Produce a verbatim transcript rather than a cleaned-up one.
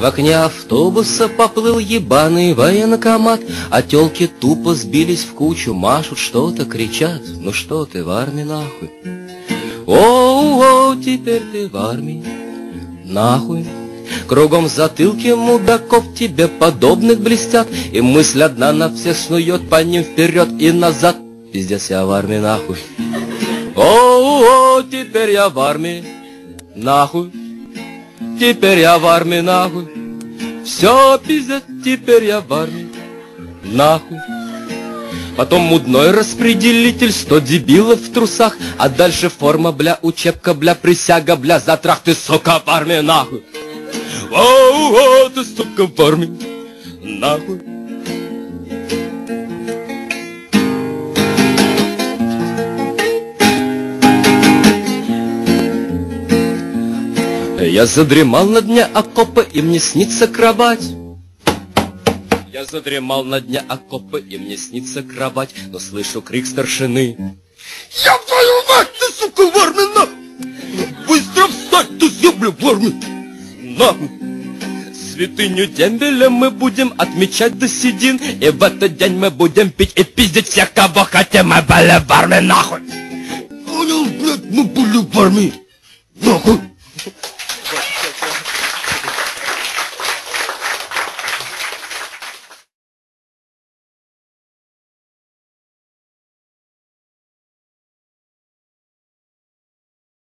В окне автобуса поплыл ебаный военкомат, а тёлки тупо сбились в кучу, машут, что-то кричат. Ну что ты в армии нахуй? О-о-о, теперь ты в армии нахуй. Кругом затылки мудаков тебе подобных блестят, и мысль одна на всех снует по ним вперед и назад. Пиздец, я в армии нахуй. О-о-о, теперь я в армии нахуй. Теперь я в армии нахуй. Все, пиздец, теперь я в армии нахуй. Потом мудной распределитель, сто дебилов в трусах, а дальше форма, бля, учебка, бля, присяга, бля, затрах, ты, сука, в армии нахуй. Оу-оу, ты, сука, в армии нахуй. Я задремал на дне окопа, и мне снится кровать. Я задремал на дне окопа, и мне снится кровать, но слышу крик старшины. Я твою мать, ты, сука, в армии нахуй! Быстро встать, ты съебля в армии нахуй! Святыню дембеля мы будем отмечать до седин, и в этот день мы будем пить и пиздить всех, кого хотим, мы были в армии нахуй! Понял, блядь, мы были в армии нахуй!